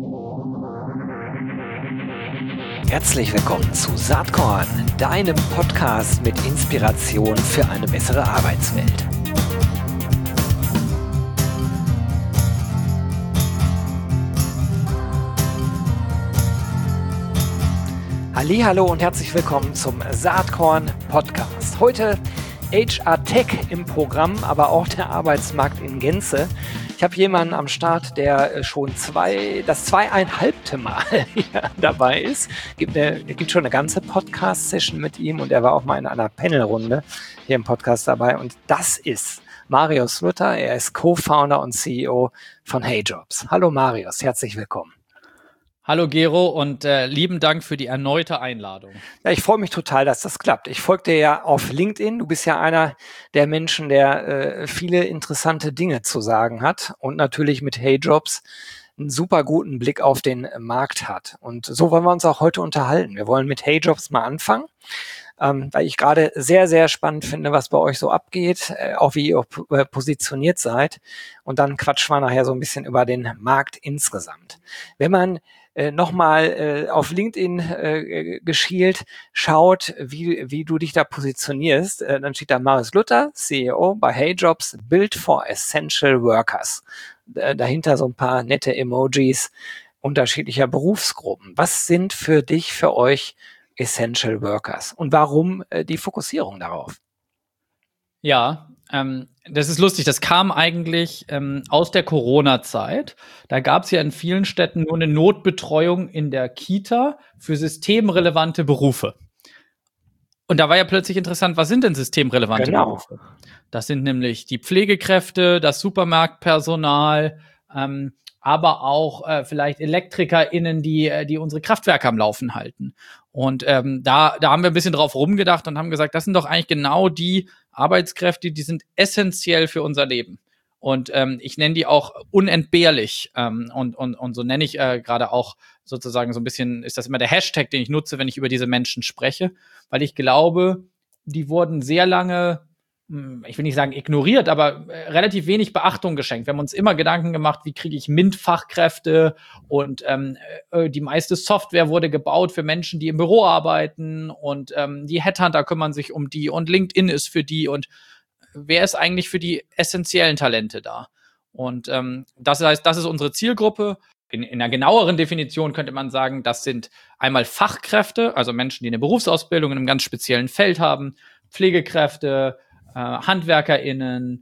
Herzlich willkommen zu Saatkorn, deinem Podcast mit Inspiration für eine bessere Arbeitswelt. Hallihallo und herzlich willkommen zum Saatkorn Podcast. Heute HR Tech im Programm, aber auch der Arbeitsmarkt in Gänze. Ich habe jemanden am Start, der schon das zweieinhalbte Mal hier dabei ist. Es gibt schon eine ganze Podcast-Session mit ihm und er war auch mal in einer Panelrunde hier im Podcast dabei. Und das ist Marius Luther. Er ist Co-Founder und CEO von HeyJobs. Hallo Marius, herzlich willkommen. Hallo Gero und lieben Dank für die erneute Einladung. Ja, ich freue mich total, dass das klappt. Ich folge dir ja auf LinkedIn. Du bist ja einer der Menschen, der viele interessante Dinge zu sagen hat und natürlich mit HeyJobs einen super guten Blick auf den Markt hat. Und so wollen wir uns auch heute unterhalten. Wir wollen mit HeyJobs mal anfangen, weil ich gerade sehr, sehr spannend finde, was bei euch so abgeht, auch wie ihr positioniert seid. Und dann quatschen wir nachher so ein bisschen über den Markt insgesamt. Wenn man nochmal auf LinkedIn geschielt, schaut, wie du dich da positionierst, dann steht da Marius Luther, CEO bei HeyJobs, Built for Essential Workers. Dahinter so ein paar nette Emojis unterschiedlicher Berufsgruppen. Was sind für euch Essential Workers und warum die Fokussierung darauf? Ja, das ist lustig. Das kam eigentlich aus der Corona-Zeit. Da gab es ja in vielen Städten nur eine Notbetreuung in der Kita für systemrelevante Berufe. Und da war ja plötzlich interessant, was sind denn systemrelevante Berufe? Das sind nämlich die Pflegekräfte, das Supermarktpersonal, aber auch vielleicht ElektrikerInnen, die unsere Kraftwerke am Laufen halten. Und da haben wir ein bisschen drauf rumgedacht und haben gesagt, das sind doch eigentlich genau die Arbeitskräfte, die sind essentiell für unser Leben. Und ich nenne die auch unentbehrlich. Und so nenne ich gerade auch sozusagen so ein bisschen, ist das immer der Hashtag, den ich nutze, wenn ich über diese Menschen spreche, weil ich glaube, die wurden sehr lange, ich will nicht sagen ignoriert, aber relativ wenig Beachtung geschenkt. Wir haben uns immer Gedanken gemacht, wie kriege ich MINT-Fachkräfte und die meiste Software wurde gebaut für Menschen, die im Büro arbeiten und die Headhunter kümmern sich um die und LinkedIn ist für die und wer ist eigentlich für die essentiellen Talente da? Und das heißt, das ist unsere Zielgruppe. In einer genaueren Definition könnte man sagen, das sind einmal Fachkräfte, also Menschen, die eine Berufsausbildung in einem ganz speziellen Feld haben, Pflegekräfte, HandwerkerInnen,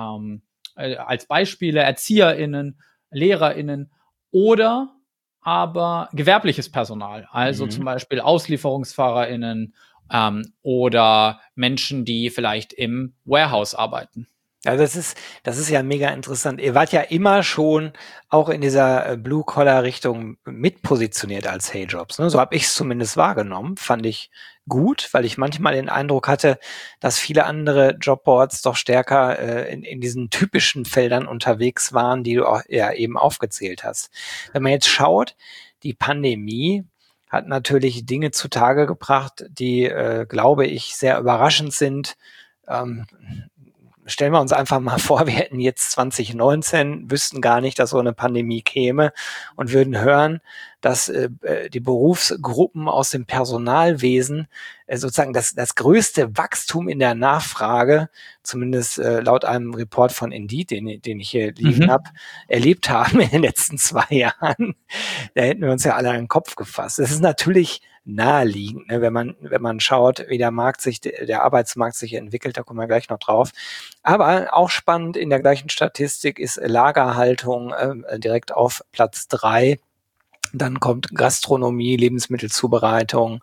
als Beispiele ErzieherInnen, LehrerInnen oder aber gewerbliches Personal, also zum Beispiel AuslieferungsfahrerInnen oder Menschen, die vielleicht im Warehouse arbeiten. Ja, das ist ja mega interessant. Ihr wart ja immer schon auch in dieser Blue-Collar-Richtung mitpositioniert als HeyJobs. Ne? So habe ich es zumindest wahrgenommen. Fand ich gut, weil ich manchmal den Eindruck hatte, dass viele andere Jobboards doch stärker in diesen typischen Feldern unterwegs waren, die du auch ja eben aufgezählt hast. Wenn man jetzt schaut, die Pandemie hat natürlich Dinge zutage gebracht, die, glaube ich, sehr überraschend sind. Stellen wir uns einfach mal vor, wir hätten jetzt 2019, wüssten gar nicht, dass so eine Pandemie käme und würden hören, dass die Berufsgruppen aus dem Personalwesen sozusagen das größte Wachstum in der Nachfrage, zumindest laut einem Report von Indeed, den ich hier liegen habe, erlebt haben in den letzten 2 Jahren. Da hätten wir uns ja alle an den Kopf gefasst. Das ist natürlich naheliegend, ne, wenn man schaut, wie der Arbeitsmarkt sich entwickelt, da kommen wir gleich noch drauf. Aber auch spannend in der gleichen Statistik ist Lagerhaltung direkt auf Platz 3. Dann kommt Gastronomie, Lebensmittelzubereitung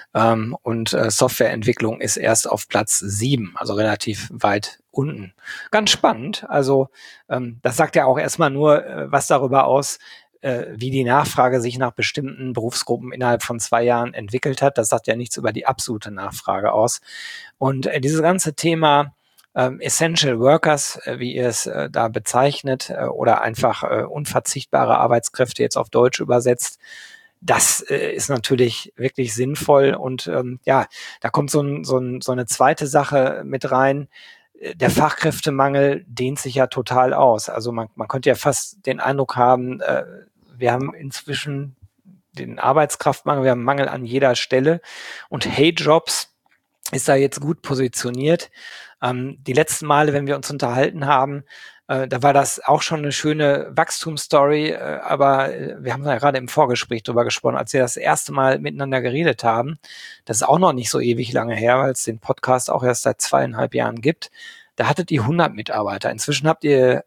und Softwareentwicklung ist erst auf Platz 7, also relativ weit unten. Ganz spannend. Also das sagt ja auch erstmal nur was darüber aus, wie die Nachfrage sich nach bestimmten Berufsgruppen innerhalb von 2 Jahren entwickelt hat. Das sagt ja nichts über die absolute Nachfrage aus. Und dieses ganze Thema Essential Workers, wie ihr es da bezeichnet, oder einfach unverzichtbare Arbeitskräfte jetzt auf Deutsch übersetzt, das ist natürlich wirklich sinnvoll. Und ja, da kommt so eine zweite Sache mit rein. Der Fachkräftemangel dehnt sich ja total aus. Also man könnte ja fast den Eindruck haben, wir haben inzwischen den Arbeitskraftmangel, wir haben Mangel an jeder Stelle und Hey Jobs ist da jetzt gut positioniert. Die letzten Male, wenn wir uns unterhalten haben, da war das auch schon eine schöne Wachstumsstory, aber wir haben ja gerade im Vorgespräch drüber gesprochen, als wir das erste Mal miteinander geredet haben. Das ist auch noch nicht so ewig lange her, weil es den Podcast auch erst seit 2,5 Jahren gibt. Da hattet ihr 100 Mitarbeiter. Inzwischen habt ihr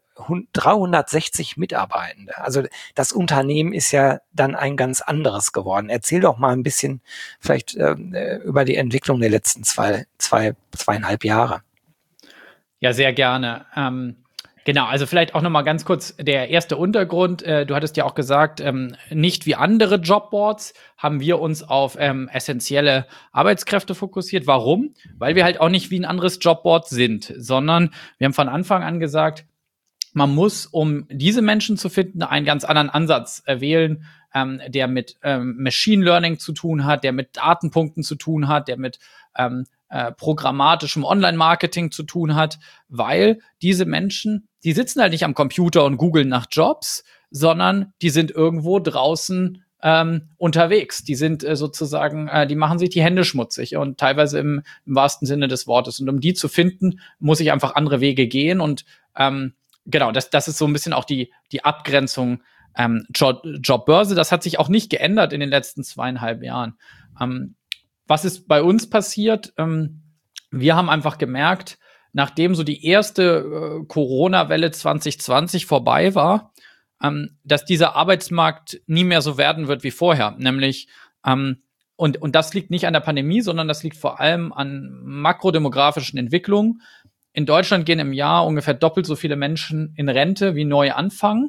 360 Mitarbeitende. Also das Unternehmen ist ja dann ein ganz anderes geworden. Erzähl doch mal ein bisschen vielleicht über die Entwicklung der letzten 2,5 Jahre. Ja, sehr gerne. Genau, also vielleicht auch noch mal ganz kurz der erste Untergrund. Du hattest ja auch gesagt, nicht wie andere Jobboards haben wir uns auf essentielle Arbeitskräfte fokussiert. Warum? Weil wir halt auch nicht wie ein anderes Jobboard sind, sondern wir haben von Anfang an gesagt, man muss, um diese Menschen zu finden, einen ganz anderen Ansatz wählen, der mit Machine Learning zu tun hat, der mit Datenpunkten zu tun hat, der mit programmatischem Online-Marketing zu tun hat, weil diese Menschen, die sitzen halt nicht am Computer und googeln nach Jobs, sondern die sind irgendwo draußen unterwegs. Die sind sozusagen, die machen sich die Hände schmutzig und teilweise im wahrsten Sinne des Wortes. Und um die zu finden, muss ich einfach andere Wege gehen. Und genau, das ist so ein bisschen auch die Abgrenzung Jobbörse. Das hat sich auch nicht geändert in den letzten 2,5 Jahren. Was ist bei uns passiert? Wir haben einfach gemerkt, nachdem so die erste Corona-Welle 2020 vorbei war, dass dieser Arbeitsmarkt nie mehr so werden wird wie vorher. Nämlich, und das liegt nicht an der Pandemie, sondern das liegt vor allem an makrodemografischen Entwicklungen. In Deutschland gehen im Jahr ungefähr doppelt so viele Menschen in Rente wie neu anfangen.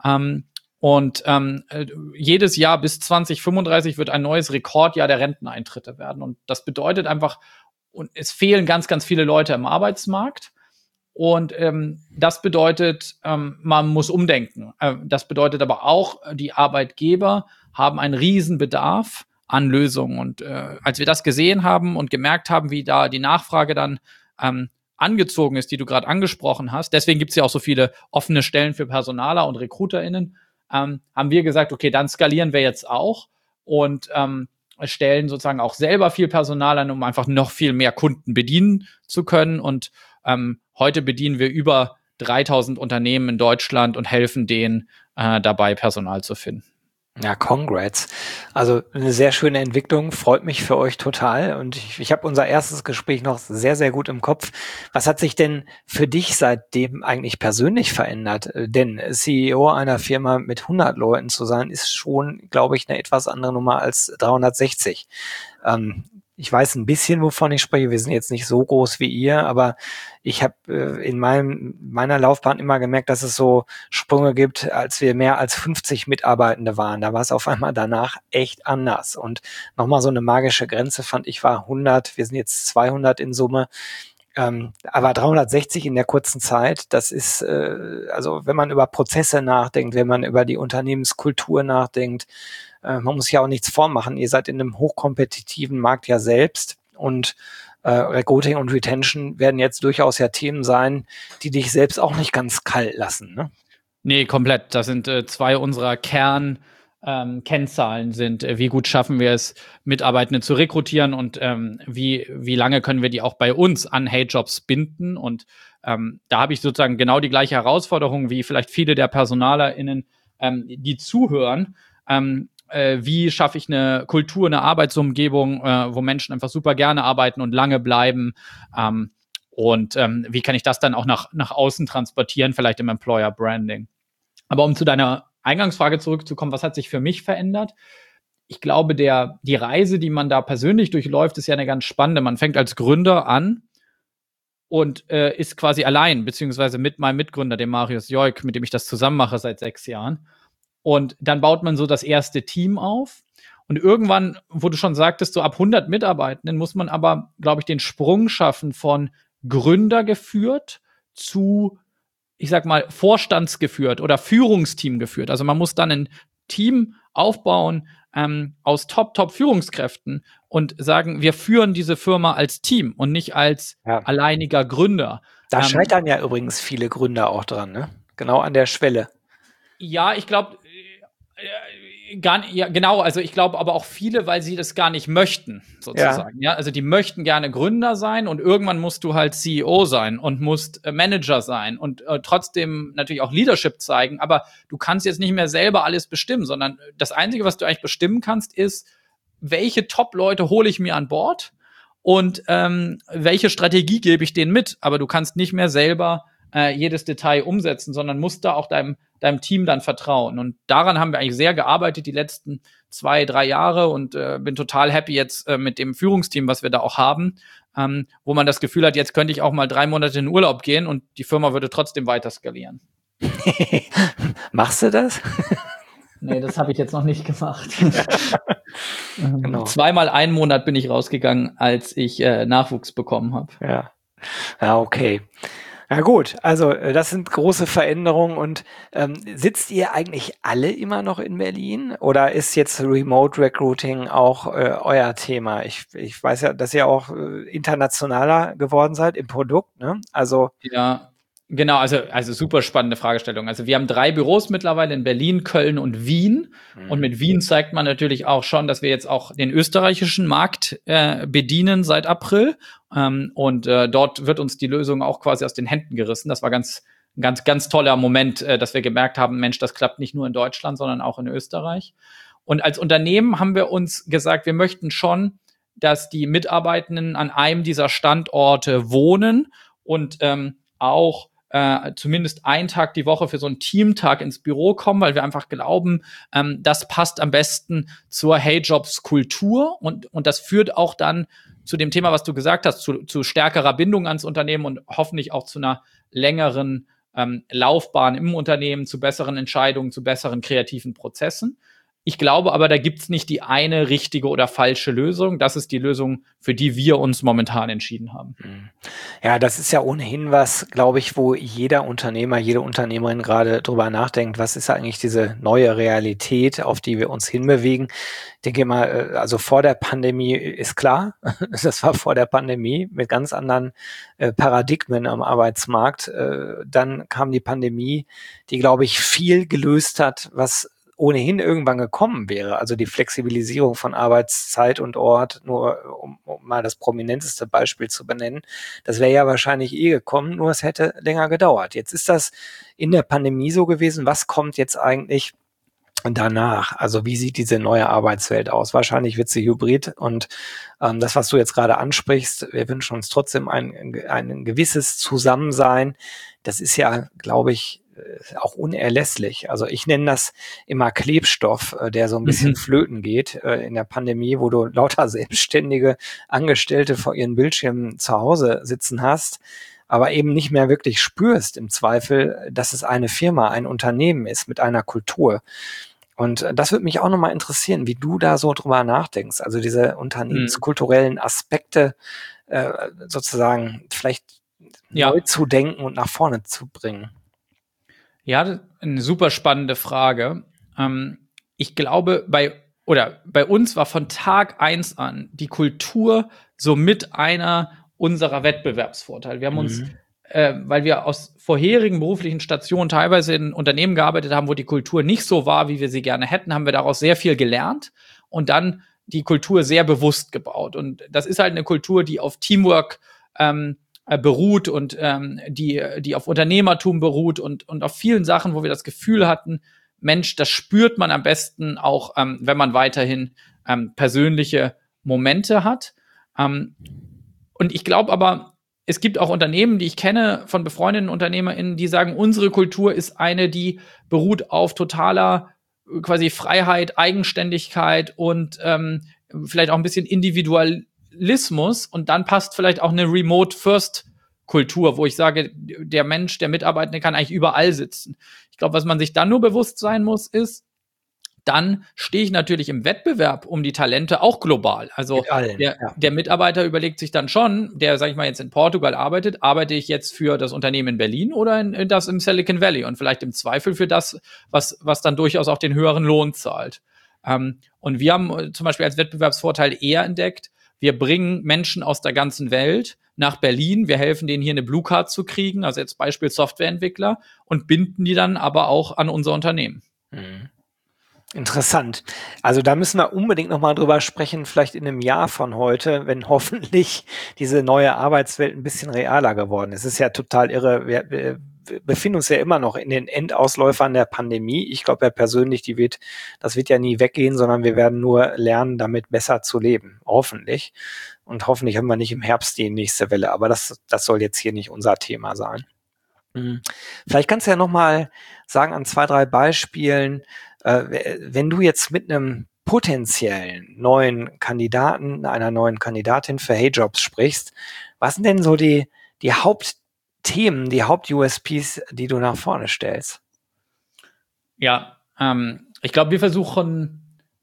Und jedes Jahr bis 2035 wird ein neues Rekordjahr der Renteneintritte werden. Und das bedeutet einfach, und es fehlen ganz, ganz viele Leute im Arbeitsmarkt. Und das bedeutet, man muss umdenken. Das bedeutet aber auch, die Arbeitgeber haben einen riesen Bedarf an Lösungen. Und als wir das gesehen haben und gemerkt haben, wie da die Nachfrage dann angezogen ist, die du gerade angesprochen hast, deswegen gibt es ja auch so viele offene Stellen für Personaler und RecruiterInnen, haben wir gesagt, okay, dann skalieren wir jetzt auch und stellen sozusagen auch selber viel Personal an, um einfach noch viel mehr Kunden bedienen zu können. Und heute bedienen wir über 3.000 Unternehmen in Deutschland und helfen denen dabei, Personal zu finden. Ja, congrats. Also eine sehr schöne Entwicklung, freut mich für euch total und ich habe unser erstes Gespräch noch sehr, sehr gut im Kopf. Was hat sich denn für dich seitdem eigentlich persönlich verändert? Denn CEO einer Firma mit 100 Leuten zu sein, ist schon, glaube ich, eine etwas andere Nummer als 360. Ich weiß ein bisschen, wovon ich spreche. Wir sind jetzt nicht so groß wie ihr, aber ich habe in meiner Laufbahn immer gemerkt, dass es so Sprünge gibt, als wir mehr als 50 Mitarbeitende waren. Da war es auf einmal danach echt anders. Und nochmal so eine magische Grenze fand ich war 100. Wir sind jetzt 200 in Summe. Aber 360 in der kurzen Zeit, das ist, also wenn man über Prozesse nachdenkt, wenn man über die Unternehmenskultur nachdenkt, man muss ja auch nichts vormachen. Ihr seid in einem hochkompetitiven Markt ja selbst und Recruiting und Retention werden jetzt durchaus ja Themen sein, die dich selbst auch nicht ganz kalt lassen, ne? Nee, komplett. Das sind zwei unserer Kennzahlen sind, wie gut schaffen wir es, Mitarbeitende zu rekrutieren und wie lange können wir die auch bei uns an Hey-Jobs binden. Und da habe ich sozusagen genau die gleiche Herausforderung wie vielleicht viele der PersonalerInnen, die zuhören. Wie schaffe ich eine Kultur, eine Arbeitsumgebung, wo Menschen einfach super gerne arbeiten und lange bleiben? Und wie kann ich das dann auch nach außen transportieren, vielleicht im Employer Branding? Aber um zu deiner Eingangsfrage zurückzukommen, was hat sich für mich verändert? Ich glaube, die Reise, die man da persönlich durchläuft, ist ja eine ganz spannende. Man fängt als Gründer an und ist quasi allein, beziehungsweise mit meinem Mitgründer, dem Marius Joik, mit dem ich das zusammen mache seit 6 Jahren. Und dann baut man so das erste Team auf. Und irgendwann, wo du schon sagtest, so ab 100 Mitarbeitenden muss man aber, glaube ich, den Sprung schaffen von Gründer geführt zu, ich sag mal, vorstandsgeführt oder Führungsteam geführt. Also man muss dann ein Team aufbauen aus Top-Führungskräften und sagen, wir führen diese Firma als Team und nicht als alleiniger Gründer. Da scheitern ja übrigens viele Gründer auch dran, ne? Genau an der Schwelle. Ja, ich glaube, Ja, genau, also ich glaube aber auch viele, weil sie das gar nicht möchten, sozusagen. Ja, also die möchten gerne Gründer sein und irgendwann musst du halt CEO sein und musst Manager sein und trotzdem natürlich auch Leadership zeigen, aber du kannst jetzt nicht mehr selber alles bestimmen, sondern das Einzige, was du eigentlich bestimmen kannst, ist, welche Top-Leute hole ich mir an Bord und welche Strategie gebe ich denen mit, aber du kannst nicht mehr selber jedes Detail umsetzen, sondern musst da auch deinem Team dann vertrauen. Und daran haben wir eigentlich sehr gearbeitet die letzten 2, 3 Jahre und bin total happy jetzt mit dem Führungsteam, was wir da auch haben, wo man das Gefühl hat, jetzt könnte ich auch mal 3 Monate in Urlaub gehen und die Firma würde trotzdem weiter skalieren. Machst du das? Nee, das habe ich jetzt noch nicht gemacht. Genau. 2-mal einen Monat bin ich rausgegangen, als ich Nachwuchs bekommen habe. Ja, okay. Ja gut, also das sind große Veränderungen und sitzt ihr eigentlich alle immer noch in Berlin oder ist jetzt Remote Recruiting auch euer Thema? Ich weiß ja, dass ihr auch internationaler geworden seid im Produkt, ne? Also Ja, genau, also super spannende Fragestellung. Also wir haben 3 Büros mittlerweile in Berlin, Köln und Wien. Und mit Wien zeigt man natürlich auch schon, dass wir jetzt auch den österreichischen Markt bedienen seit April. Und dort wird uns die Lösung auch quasi aus den Händen gerissen. Das war ganz toller Moment, dass wir gemerkt haben, Mensch, das klappt nicht nur in Deutschland, sondern auch in Österreich. Und als Unternehmen haben wir uns gesagt, wir möchten schon, dass die Mitarbeitenden an einem dieser Standorte wohnen und auch zumindest einen Tag die Woche für so einen Teamtag ins Büro kommen, weil wir einfach glauben, das passt am besten zur Hey-Jobs-Kultur und das führt auch dann zu dem Thema, was du gesagt hast, zu stärkerer Bindung ans Unternehmen und hoffentlich auch zu einer längeren Laufbahn im Unternehmen, zu besseren Entscheidungen, zu besseren kreativen Prozessen. Ich glaube aber, da gibt's nicht die eine richtige oder falsche Lösung. Das ist die Lösung, für die wir uns momentan entschieden haben. ja, das ist ja ohnehin was, glaube ich, wo jeder Unternehmer, jede Unternehmerin gerade drüber nachdenkt, was ist eigentlich diese neue Realität, auf die wir uns hinbewegen. Ich denke mal, also vor der Pandemie ist klar, das war vor der Pandemie mit ganz anderen Paradigmen am Arbeitsmarkt. Dann kam die Pandemie, die, glaube ich, viel gelöst hat, was ohnehin irgendwann gekommen wäre. Also die Flexibilisierung von Arbeitszeit und Ort, nur um mal das prominenteste Beispiel zu benennen, das wäre ja wahrscheinlich gekommen, nur es hätte länger gedauert. Jetzt ist das in der Pandemie so gewesen. Was kommt jetzt eigentlich danach? Also wie sieht diese neue Arbeitswelt aus? Wahrscheinlich wird sie hybrid und das, was du jetzt gerade ansprichst, wir wünschen uns trotzdem ein gewisses Zusammensein. Das ist ja, glaube ich, auch unerlässlich. Also ich nenne das immer Klebstoff, der so ein bisschen flöten geht in der Pandemie, wo du lauter selbstständige Angestellte vor ihren Bildschirmen zu Hause sitzen hast, aber eben nicht mehr wirklich spürst im Zweifel, dass es eine Firma, ein Unternehmen ist mit einer Kultur. Und das würde mich auch nochmal interessieren, wie du da so drüber nachdenkst. Also diese unternehmenskulturellen Aspekte sozusagen vielleicht neu zu denken und nach vorne zu bringen. Ja, eine super spannende Frage. Ich glaube, bei uns war von Tag 1 an die Kultur somit einer unserer Wettbewerbsvorteile. Wir haben uns, weil wir aus vorherigen beruflichen Stationen teilweise in Unternehmen gearbeitet haben, wo die Kultur nicht so war, wie wir sie gerne hätten, haben wir daraus sehr viel gelernt und dann die Kultur sehr bewusst gebaut. Und das ist halt eine Kultur, die auf Teamwork beruht und die auf Unternehmertum beruht und auf vielen Sachen, wo wir das Gefühl hatten, Mensch, das spürt man am besten auch, wenn man weiterhin persönliche Momente hat. Und ich glaube aber, es gibt auch Unternehmen, die ich kenne von befreundeten UnternehmerInnen, die sagen, unsere Kultur ist eine, die beruht auf totaler quasi Freiheit, Eigenständigkeit und vielleicht auch ein bisschen Individualismus und dann passt vielleicht auch eine Remote-First-Kultur, wo ich sage, der Mensch, der Mitarbeitende kann eigentlich überall sitzen. Ich glaube, was man sich dann nur bewusst sein muss, ist, dann stehe ich natürlich im Wettbewerb um die Talente auch global. Also der Mitarbeiter überlegt sich dann schon, der, sag ich mal, jetzt in Portugal arbeitet, arbeite ich jetzt für das Unternehmen in Berlin oder in das im Silicon Valley und vielleicht im Zweifel für das, was dann durchaus auch den höheren Lohn zahlt. Und wir haben zum Beispiel als Wettbewerbsvorteil eher entdeckt, wir bringen Menschen aus der ganzen Welt nach Berlin, wir helfen denen hier eine Blue Card zu kriegen, also jetzt Beispiel Softwareentwickler und binden die dann aber auch an unser Unternehmen. Interessant. Also da müssen wir unbedingt noch mal drüber sprechen, vielleicht in einem Jahr von heute, wenn hoffentlich diese neue Arbeitswelt ein bisschen realer geworden ist. Es ist ja total irre. Wir befinden uns ja immer noch in den Endausläufern der Pandemie. Ich glaube ja persönlich, das wird ja nie weggehen, sondern wir werden nur lernen, damit besser zu leben. Hoffentlich. Und hoffentlich haben wir nicht im Herbst die nächste Welle. Aber das soll jetzt hier nicht unser Thema sein. Vielleicht kannst du ja noch mal sagen an 2, 3 Beispielen, wenn du jetzt mit einem potenziellen neuen Kandidaten, einer neuen Kandidatin für HeyJobs sprichst, was sind denn so die Hauptthemen, die Haupt-USPs, die du nach vorne stellst? Ja, ich glaube, wir versuchen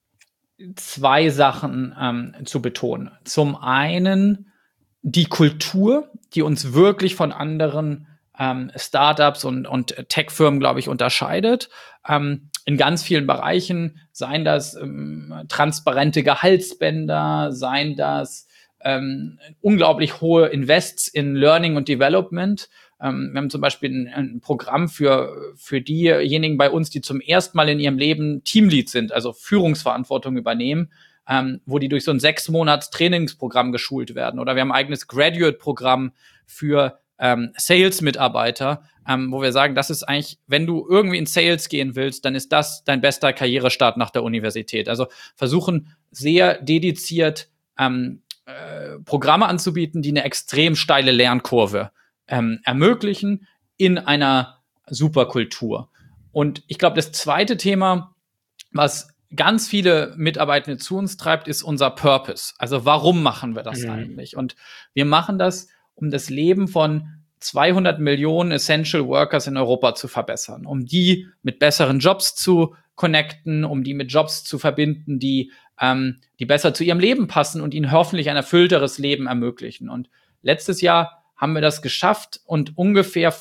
2 Sachen zu betonen. Zum einen die Kultur, die uns wirklich von anderen Startups und Tech-Firmen, glaube ich, unterscheidet. In ganz vielen Bereichen, seien das transparente Gehaltsbänder, seien das unglaublich hohe Invests in Learning und Development. Wir haben zum Beispiel ein Programm für diejenigen bei uns, die zum ersten Mal in ihrem Leben Teamlead sind, also Führungsverantwortung übernehmen, wo die durch so ein 6-Monats-Trainingsprogramm geschult werden. Oder wir haben ein eigenes Graduate-Programm für Sales-Mitarbeiter, wo wir sagen, das ist eigentlich, wenn du irgendwie in Sales gehen willst, dann ist das dein bester Karrierestart nach der Universität. Also versuchen sehr dediziert Programme anzubieten, die eine extrem steile Lernkurve ermöglichen in einer Superkultur. Und ich glaube, das zweite Thema, was ganz viele Mitarbeitende zu uns treibt, ist unser Purpose. Also warum machen wir das eigentlich? Und wir machen das, um das Leben von 200 Millionen Essential Workers in Europa zu verbessern, um die mit besseren Jobs zu connecten, um die mit Jobs zu verbinden, die besser zu ihrem Leben passen und ihnen hoffentlich ein erfüllteres Leben ermöglichen. Und letztes Jahr haben wir das geschafft und ungefähr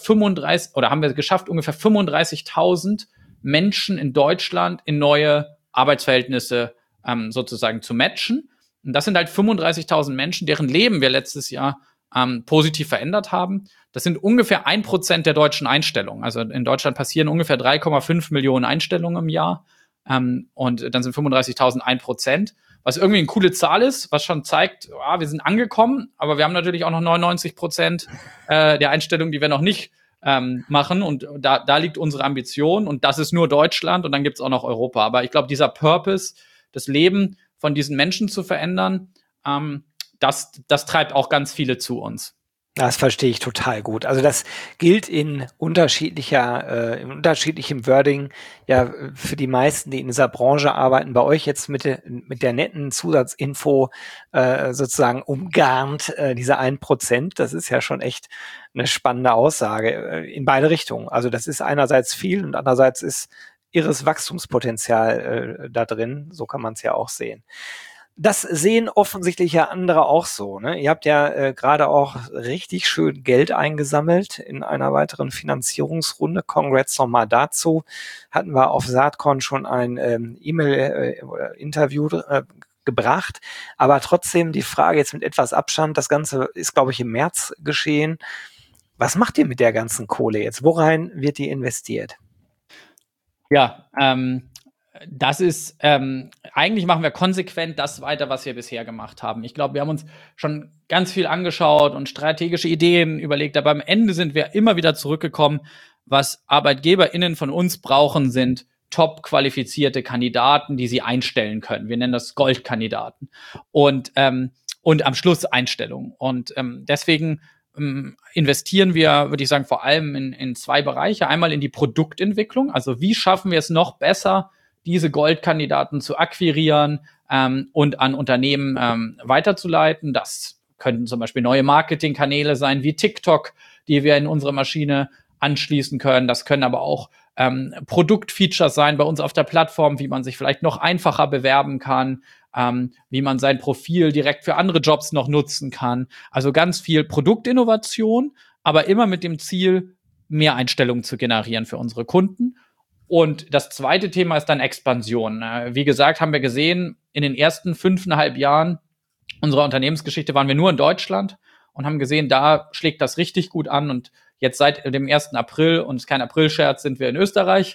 35.000 Menschen in Deutschland in neue Arbeitsverhältnisse sozusagen zu matchen. Und das sind halt 35.000 Menschen, deren Leben wir letztes Jahr positiv verändert haben. Das sind ungefähr 1% der deutschen Einstellungen. Also in Deutschland passieren ungefähr 3,5 Millionen Einstellungen im Jahr. Und dann sind 35.000 1%, was irgendwie eine coole Zahl ist, was schon zeigt, wir sind angekommen, aber wir haben natürlich auch noch 99% der Einstellungen, die wir noch nicht machen. Und da liegt unsere Ambition und das ist nur Deutschland und dann gibt es auch noch Europa. Aber ich glaube, dieser Purpose, das Leben von diesen Menschen zu verändern, das treibt auch ganz viele zu uns. Das verstehe ich total gut. Also das gilt in unterschiedlichem Wording ja für die meisten, die in dieser Branche arbeiten. Bei euch jetzt mit der netten Zusatzinfo sozusagen umgarnt diese 1%. Das ist ja schon echt eine spannende Aussage in beide Richtungen. Also das ist einerseits viel und andererseits ist irres Wachstumspotenzial da drin. So kann man es ja auch sehen. Das sehen offensichtlich ja andere auch so. Ne? Ihr habt ja gerade auch richtig schön Geld eingesammelt in einer weiteren Finanzierungsrunde. Congrats nochmal dazu. Hatten wir auf Saatkorn schon ein E-Mail-Interview gebracht. Aber trotzdem die Frage jetzt mit etwas Abstand. Das Ganze ist, glaube ich, im März geschehen. Was macht ihr mit der ganzen Kohle jetzt? Worein wird die investiert? Ja, das ist, eigentlich machen wir konsequent das weiter, was wir bisher gemacht haben. Ich glaube, wir haben uns schon ganz viel angeschaut und strategische Ideen überlegt, aber am Ende sind wir immer wieder zurückgekommen, was ArbeitgeberInnen von uns brauchen, sind top qualifizierte Kandidaten, die sie einstellen können. Wir nennen das Goldkandidaten. Und am Schluss Einstellungen. Und deswegen investieren wir, würde ich sagen, vor allem in 2 Bereiche. Einmal in die Produktentwicklung, also wie schaffen wir es noch besser, diese Goldkandidaten zu akquirieren und an Unternehmen weiterzuleiten. Das könnten zum Beispiel neue Marketingkanäle sein, wie TikTok, die wir in unsere Maschine anschließen können. Das können aber auch Produktfeatures sein bei uns auf der Plattform, wie man sich vielleicht noch einfacher bewerben kann, wie man sein Profil direkt für andere Jobs noch nutzen kann. Also ganz viel Produktinnovation, aber immer mit dem Ziel, mehr Einstellungen zu generieren für unsere Kunden. Und das zweite Thema ist dann Expansion. Wie gesagt, haben wir gesehen, in den ersten 5,5 Jahren unserer Unternehmensgeschichte waren wir nur in Deutschland und haben gesehen, da schlägt das richtig gut an. Und jetzt seit dem 1. April, und es ist kein Aprilscherz, sind wir in Österreich.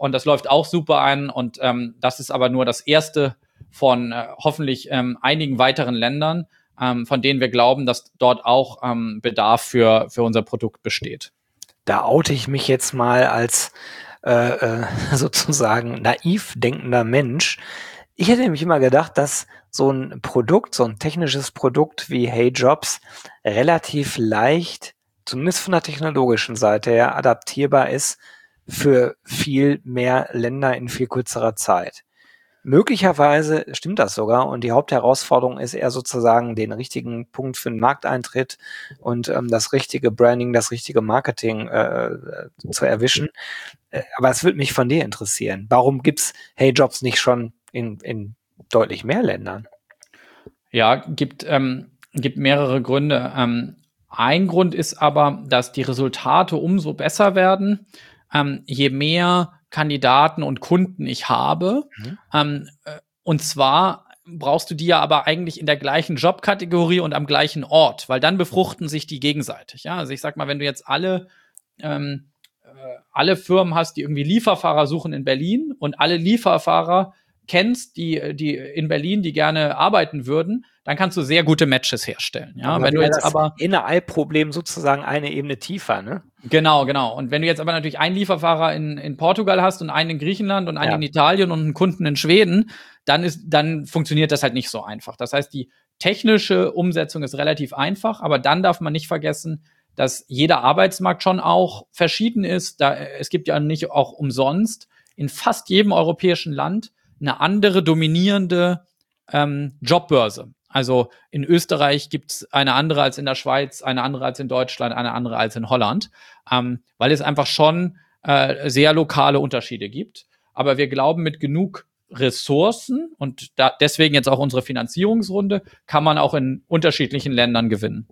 und das läuft auch super an. Und das ist aber nur das erste von hoffentlich einigen weiteren Ländern, von denen wir glauben, dass dort auch Bedarf für unser Produkt besteht. Da oute ich mich jetzt mal als sozusagen naiv denkender Mensch. Ich hätte nämlich immer gedacht, dass so ein Produkt, so ein technisches Produkt wie Hey Jobs relativ leicht, zumindest von der technologischen Seite her, adaptierbar ist für viel mehr Länder in viel kürzerer Zeit. Möglicherweise stimmt das sogar und die Hauptherausforderung ist eher sozusagen den richtigen Punkt für den Markteintritt und das richtige Branding, das richtige Marketing zu erwischen. Aber es würde mich von dir interessieren. Warum gibt's Hey Jobs nicht schon in deutlich mehr Ländern? Ja, gibt mehrere Gründe. Ein Grund ist aber, dass die Resultate umso besser werden, je mehr Kandidaten und Kunden ich habe. Und zwar brauchst du die ja aber eigentlich in der gleichen Jobkategorie und am gleichen Ort, weil dann befruchten sich die gegenseitig. Ja, also ich sag mal, wenn du jetzt alle Firmen hast, die irgendwie Lieferfahrer suchen in Berlin und alle Lieferfahrer kennst, die in Berlin, die gerne arbeiten würden, dann kannst du sehr gute Matches herstellen. Ja, Aber wenn du jetzt das Inner-Ei-Problem sozusagen eine Ebene tiefer, ne? Genau. Und wenn du jetzt aber natürlich einen Lieferfahrer in Portugal hast und einen in Griechenland und einen in Italien und einen Kunden in Schweden, dann funktioniert das halt nicht so einfach. Das heißt, die technische Umsetzung ist relativ einfach, aber dann darf man nicht vergessen, dass jeder Arbeitsmarkt schon auch verschieden ist. Es gibt ja nicht auch umsonst in fast jedem europäischen Land eine andere dominierende Jobbörse. Also in Österreich gibt's eine andere als in der Schweiz, eine andere als in Deutschland, eine andere als in Holland, weil es einfach schon sehr lokale Unterschiede gibt. Aber wir glauben, mit genug Ressourcen und deswegen jetzt auch unsere Finanzierungsrunde, kann man auch in unterschiedlichen Ländern gewinnen.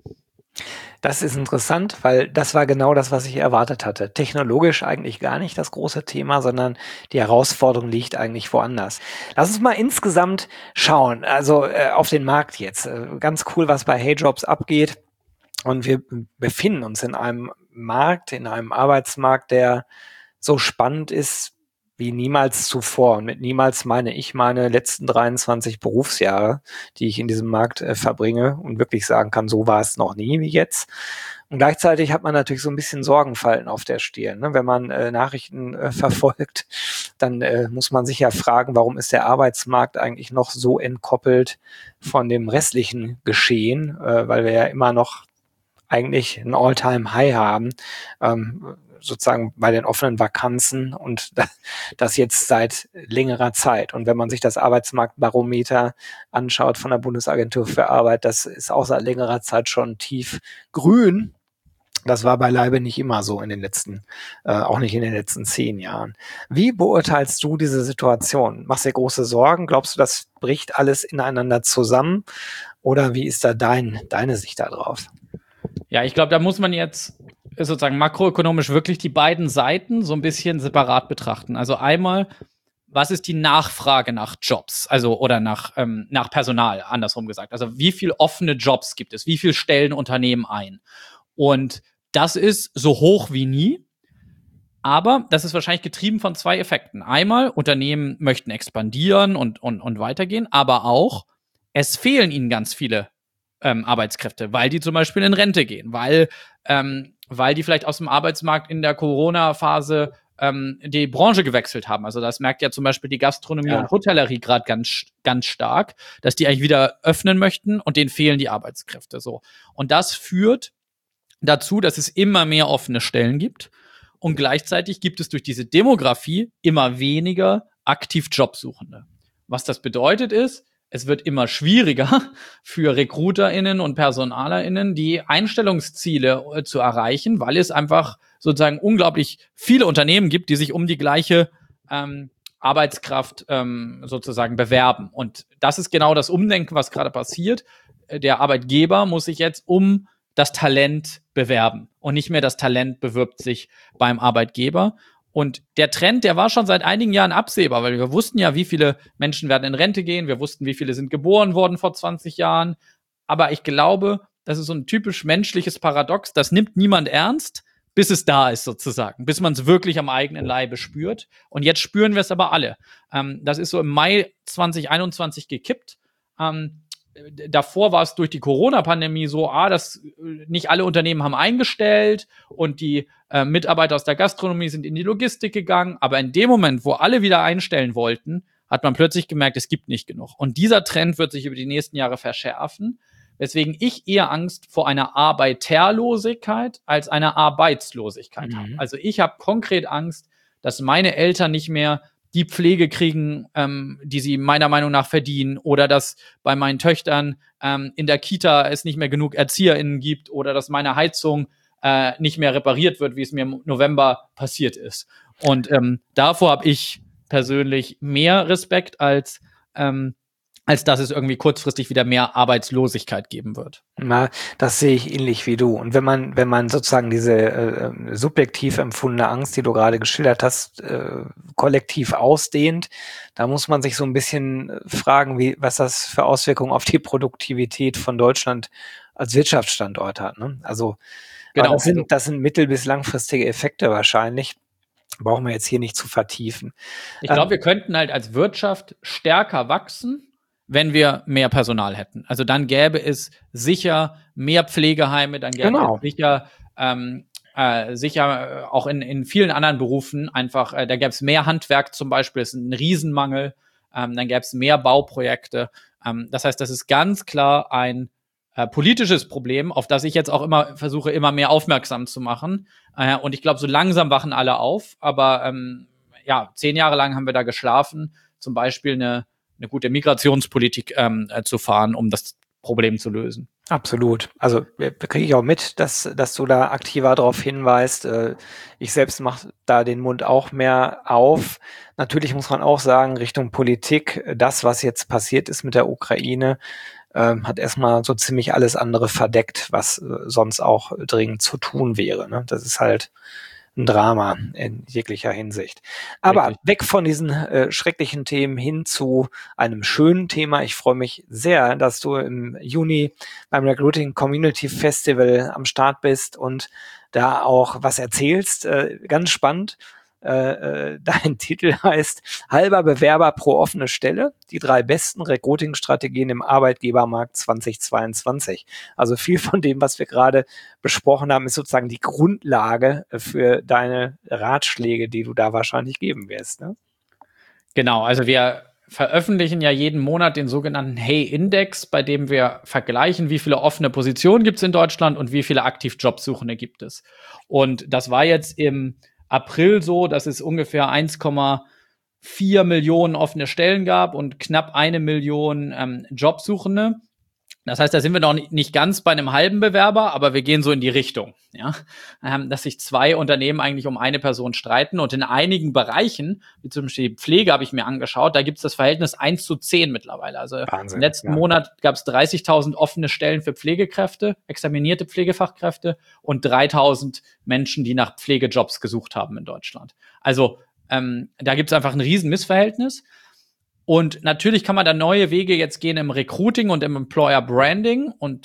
Das ist interessant, weil das war genau das, was ich erwartet hatte. Technologisch eigentlich gar nicht das große Thema, sondern die Herausforderung liegt eigentlich woanders. Lass uns mal insgesamt schauen, also auf den Markt jetzt. Ganz cool, was bei Hey Jobs abgeht. Und wir befinden uns in einem Markt, in einem Arbeitsmarkt, der so spannend ist wie niemals zuvor. Und mit niemals meine ich meine letzten 23 Berufsjahre, die ich in diesem Markt verbringe und wirklich sagen kann, so war es noch nie wie jetzt. Und gleichzeitig hat man natürlich so ein bisschen Sorgenfalten auf der Stirn. Ne? Wenn man Nachrichten verfolgt, dann muss man sich ja fragen, warum ist der Arbeitsmarkt eigentlich noch so entkoppelt von dem restlichen Geschehen, weil wir ja immer noch eigentlich ein All-Time-High haben, sozusagen bei den offenen Vakanzen und das jetzt seit längerer Zeit. Und wenn man sich das Arbeitsmarktbarometer anschaut von der Bundesagentur für Arbeit, das ist auch seit längerer Zeit schon tief grün. Das war beileibe nicht immer so in den letzten, auch nicht in den letzten 10 Jahren. Wie beurteilst du diese Situation? Machst du dir große Sorgen? Glaubst du, das bricht alles ineinander zusammen? Oder wie ist da deine Sicht da drauf? Ja, ich glaube, da muss man jetzt sozusagen makroökonomisch wirklich die beiden Seiten so ein bisschen separat betrachten. Also einmal, was ist die Nachfrage nach Jobs? Also, oder nach Personal, andersrum gesagt. Also, wie viel offene Jobs gibt es? Wie viel stellen Unternehmen ein? Und das ist so hoch wie nie. Aber das ist wahrscheinlich getrieben von zwei Effekten. Einmal, Unternehmen möchten expandieren und weitergehen, aber auch, es fehlen ihnen ganz viele Arbeitskräfte, weil die zum Beispiel in Rente gehen, weil die vielleicht aus dem Arbeitsmarkt in der Corona-Phase die Branche gewechselt haben. Also das merkt ja zum Beispiel die Gastronomie und Hotellerie gerade ganz stark, dass die eigentlich wieder öffnen möchten und denen fehlen die Arbeitskräfte. So. Und das führt dazu, dass es immer mehr offene Stellen gibt und gleichzeitig gibt es durch diese Demografie immer weniger aktiv Jobsuchende. Was das bedeutet ist, es wird immer schwieriger für RecruiterInnen und PersonalerInnen, die Einstellungsziele zu erreichen, weil es einfach sozusagen unglaublich viele Unternehmen gibt, die sich um die gleiche Arbeitskraft sozusagen bewerben. Und das ist genau das Umdenken, was gerade passiert. Der Arbeitgeber muss sich jetzt um das Talent bewerben und nicht mehr das Talent bewirbt sich beim Arbeitgeber. Und der Trend, der war schon seit einigen Jahren absehbar, weil wir wussten ja, wie viele Menschen werden in Rente gehen. Wir wussten, wie viele sind geboren worden vor 20 Jahren. Aber ich glaube, das ist so ein typisch menschliches Paradox. Das nimmt niemand ernst, bis es da ist sozusagen, bis man es wirklich am eigenen Leibe spürt. Und jetzt spüren wir es aber alle. Das ist so im Mai 2021 gekippt. Davor war es durch die Corona-Pandemie so, dass nicht alle Unternehmen haben eingestellt und die Mitarbeiter aus der Gastronomie sind in die Logistik gegangen. Aber in dem Moment, wo alle wieder einstellen wollten, hat man plötzlich gemerkt, es gibt nicht genug. Und dieser Trend wird sich über die nächsten Jahre verschärfen, weswegen ich eher Angst vor einer Arbeiterlosigkeit als einer Arbeitslosigkeit habe. Also ich habe konkret Angst, dass meine Eltern nicht mehr die Pflege kriegen, die sie meiner Meinung nach verdienen, oder dass bei meinen Töchtern in der Kita es nicht mehr genug ErzieherInnen gibt, oder dass meine Heizung nicht mehr repariert wird, wie es mir im November passiert ist. Und davor habe ich persönlich mehr Respekt, als dass es irgendwie kurzfristig wieder mehr Arbeitslosigkeit geben wird. Na, das sehe ich ähnlich wie du. Und wenn man sozusagen diese subjektiv empfundene Angst, die du gerade geschildert hast, kollektiv ausdehnt, da muss man sich so ein bisschen fragen, was das für Auswirkungen auf die Produktivität von Deutschland als Wirtschaftsstandort hat. Ne? Also, Genau. Das sind mittel- bis langfristige Effekte wahrscheinlich. Brauchen wir jetzt hier nicht zu vertiefen. Ich glaube, wir könnten halt als Wirtschaft stärker wachsen, wenn wir mehr Personal hätten. Also dann gäbe es sicher mehr Pflegeheime, dann gäbe es sicher auch in vielen anderen Berufen einfach, da gäbe es mehr Handwerk zum Beispiel, ist ein Riesenmangel, dann gäbe es mehr Bauprojekte. Das heißt, das ist ganz klar ein politisches Problem, auf das ich jetzt auch immer versuche, immer mehr aufmerksam zu machen. Und ich glaube, so langsam wachen alle auf, aber 10 Jahre lang haben wir da geschlafen, zum Beispiel eine gute Migrationspolitik zu fahren, um das Problem zu lösen. Absolut. Also kriege ich auch mit, dass du da aktiver darauf hinweist. Ich selbst mache da den Mund auch mehr auf. Natürlich muss man auch sagen, Richtung Politik, das, was jetzt passiert ist mit der Ukraine, hat erstmal so ziemlich alles andere verdeckt, was sonst auch dringend zu tun wäre. Ne? Das ist halt ein Drama in jeglicher Hinsicht. Aber Richtig. weg von diesen schrecklichen Themen hin zu einem schönen Thema. Ich freue mich sehr, dass du im Juni beim Recruiting Community Festival am Start bist und da auch was erzählst. Ganz spannend. Dein Titel heißt Halber Bewerber pro offene Stelle, die 3 besten Recruiting-Strategien im Arbeitgebermarkt 2022. Also viel von dem, was wir gerade besprochen haben, ist sozusagen die Grundlage für deine Ratschläge, die du da wahrscheinlich geben wirst. Ne? Genau, also wir veröffentlichen ja jeden Monat den sogenannten Hey-Index, bei dem wir vergleichen, wie viele offene Positionen gibt es in Deutschland und wie viele aktiv Jobsuchende gibt es. Und das war jetzt im April so, dass es ungefähr 1,4 Millionen offene Stellen gab und knapp 1 Million Jobsuchende. Das heißt, da sind wir noch nicht ganz bei einem halben Bewerber, aber wir gehen so in die Richtung, ja, dass sich 2 Unternehmen eigentlich um eine Person streiten. Und in einigen Bereichen, wie zum Beispiel Pflege, habe ich mir angeschaut, da gibt es das Verhältnis 1:10 mittlerweile. Also Wahnsinn, im letzten Monat gab es 30.000 offene Stellen für Pflegekräfte, examinierte Pflegefachkräfte und 3.000 Menschen, die nach Pflegejobs gesucht haben in Deutschland. Also da gibt es einfach ein riesen Missverhältnis. Und natürlich kann man da neue Wege jetzt gehen im Recruiting und im Employer Branding. Und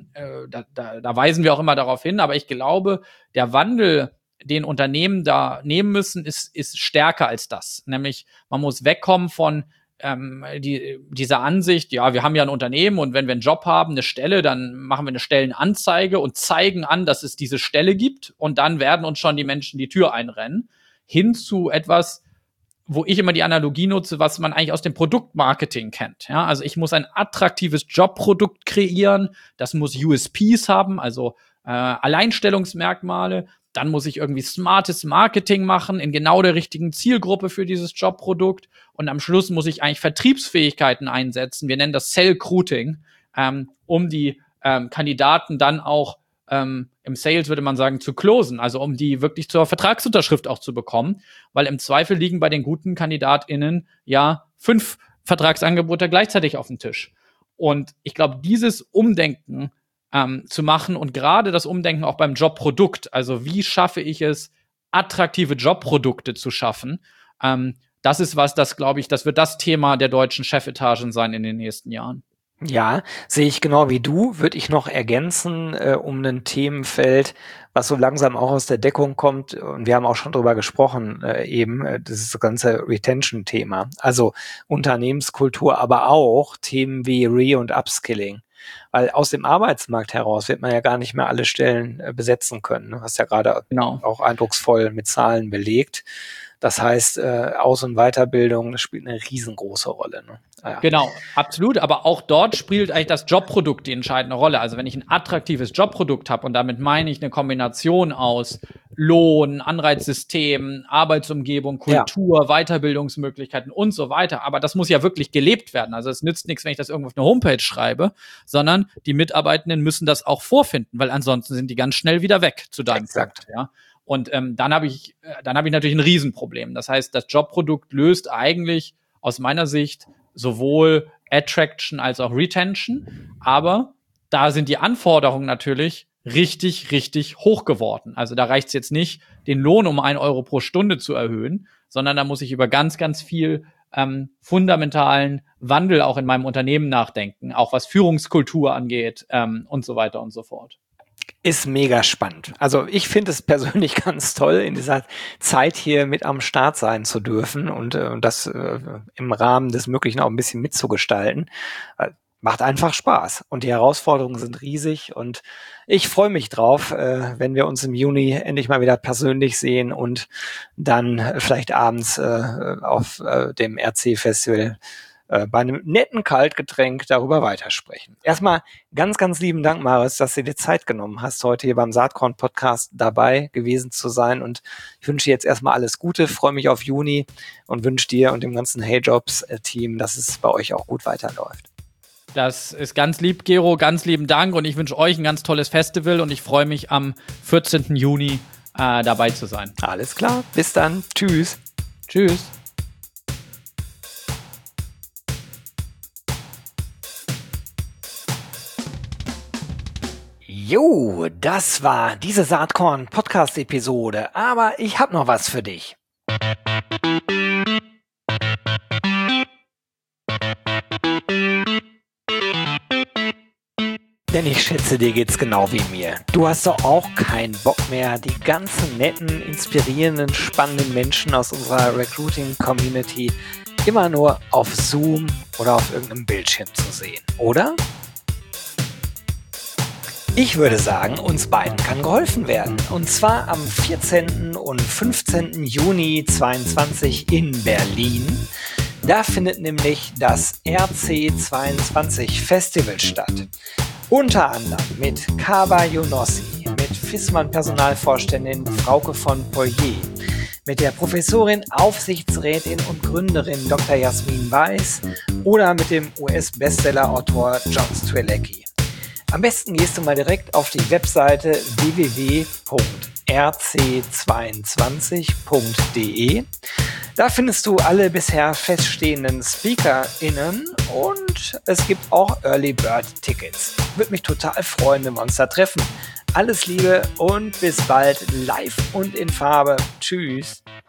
da weisen wir auch immer darauf hin. Aber ich glaube, der Wandel, den Unternehmen da nehmen müssen, ist stärker als das. Nämlich, man muss wegkommen von dieser Ansicht, ja, wir haben ja ein Unternehmen und wenn wir einen Job haben, eine Stelle, dann machen wir eine Stellenanzeige und zeigen an, dass es diese Stelle gibt. Und dann werden uns schon die Menschen die Tür einrennen. Hin zu etwas, wo ich immer die Analogie nutze, was man eigentlich aus dem Produktmarketing kennt. Ja, also ich muss ein attraktives Jobprodukt kreieren, das muss USPs haben, also Alleinstellungsmerkmale. Dann muss ich irgendwie smartes Marketing machen in genau der richtigen Zielgruppe für dieses Jobprodukt. Und am Schluss muss ich eigentlich Vertriebsfähigkeiten einsetzen. Wir nennen das Sell-Recruiting, um die Kandidaten dann auch im Sales würde man sagen, zu closen, also um die wirklich zur Vertragsunterschrift auch zu bekommen, weil im Zweifel liegen bei den guten KandidatInnen ja 5 Vertragsangebote gleichzeitig auf dem Tisch. Und ich glaube, dieses Umdenken zu machen und gerade das Umdenken auch beim Jobprodukt, also wie schaffe ich es, attraktive Jobprodukte zu schaffen, das ist was, das glaube ich, das wird das Thema der deutschen Chefetagen sein in den nächsten Jahren. Ja, sehe ich genau wie du, würde ich noch ergänzen, um ein Themenfeld, was so langsam auch aus der Deckung kommt. Und wir haben auch schon drüber gesprochen, das ganze Retention-Thema. Also Unternehmenskultur, aber auch Themen wie und Upskilling. Weil aus dem Arbeitsmarkt heraus wird man ja gar nicht mehr alle Stellen besetzen können. Du hast ja gerade Genau. auch eindrucksvoll mit Zahlen belegt. Das heißt, Aus- und Weiterbildung, das spielt eine riesengroße Rolle. Ne? Ja. Genau, absolut. Aber auch dort spielt eigentlich das Jobprodukt die entscheidende Rolle. Also wenn ich ein attraktives Jobprodukt habe, und damit meine ich eine Kombination aus Lohn, Anreizsystem, Arbeitsumgebung, Kultur, Weiterbildungsmöglichkeiten und so weiter. Aber das muss ja wirklich gelebt werden. Also es nützt nichts, wenn ich das irgendwo auf eine Homepage schreibe, sondern die Mitarbeitenden müssen das auch vorfinden, weil ansonsten sind die ganz schnell wieder weg zu deinem Exakt. Punkt. Ja? Und dann habe ich natürlich ein Riesenproblem. Das heißt, das Jobprodukt löst eigentlich aus meiner Sicht sowohl Attraction als auch Retention, aber da sind die Anforderungen natürlich richtig, richtig hoch geworden. Also da reicht es jetzt nicht, den Lohn um 1 Euro pro Stunde zu erhöhen, sondern da muss ich über ganz, ganz viel fundamentalen Wandel auch in meinem Unternehmen nachdenken, auch was Führungskultur angeht und so weiter und so fort. Ist mega spannend. Also ich finde es persönlich ganz toll, in dieser Zeit hier mit am Start sein zu dürfen und das im Rahmen des Möglichen auch ein bisschen mitzugestalten. Macht einfach Spaß und die Herausforderungen sind riesig und ich freue mich drauf, wenn wir uns im Juni endlich mal wieder persönlich sehen und dann vielleicht abends auf dem RC-Festival bei einem netten Kaltgetränk darüber weitersprechen. Erstmal ganz, ganz lieben Dank, Marius, dass du dir Zeit genommen hast, heute hier beim Saatkorn-Podcast dabei gewesen zu sein. Und ich wünsche dir jetzt erstmal alles Gute, freue mich auf Juni und wünsche dir und dem ganzen Hey-Jobs-Team, dass es bei euch auch gut weiterläuft. Das ist ganz lieb, Gero, ganz lieben Dank und ich wünsche euch ein ganz tolles Festival und ich freue mich am 14. Juni dabei zu sein. Alles klar, bis dann, tschüss. Tschüss. Jo, das war diese Saatkorn-Podcast-Episode, aber ich habe noch was für dich. Denn ich schätze, dir geht's genau wie mir. Du hast doch auch keinen Bock mehr, die ganzen netten, inspirierenden, spannenden Menschen aus unserer Recruiting-Community immer nur auf Zoom oder auf irgendeinem Bildschirm zu sehen, oder? Ich würde sagen, uns beiden kann geholfen werden. Und zwar am 14. und 15. Juni 2022 in Berlin. Da findet nämlich das RC22 Festival statt. Unter anderem mit Kaba Yonossi, mit Fissmann Personalvorständin Frauke von Poirier, mit der Professorin, Aufsichtsrätin und Gründerin Dr. Jasmin Weiß oder mit dem US-Bestseller-Autor John Strzelecki. Am besten gehst du mal direkt auf die Webseite www.rc22.de. Da findest du alle bisher feststehenden SpeakerInnen und es gibt auch Early Bird Tickets. Würde mich total freuen, wenn wir uns da treffen. Alles Liebe und bis bald live und in Farbe. Tschüss.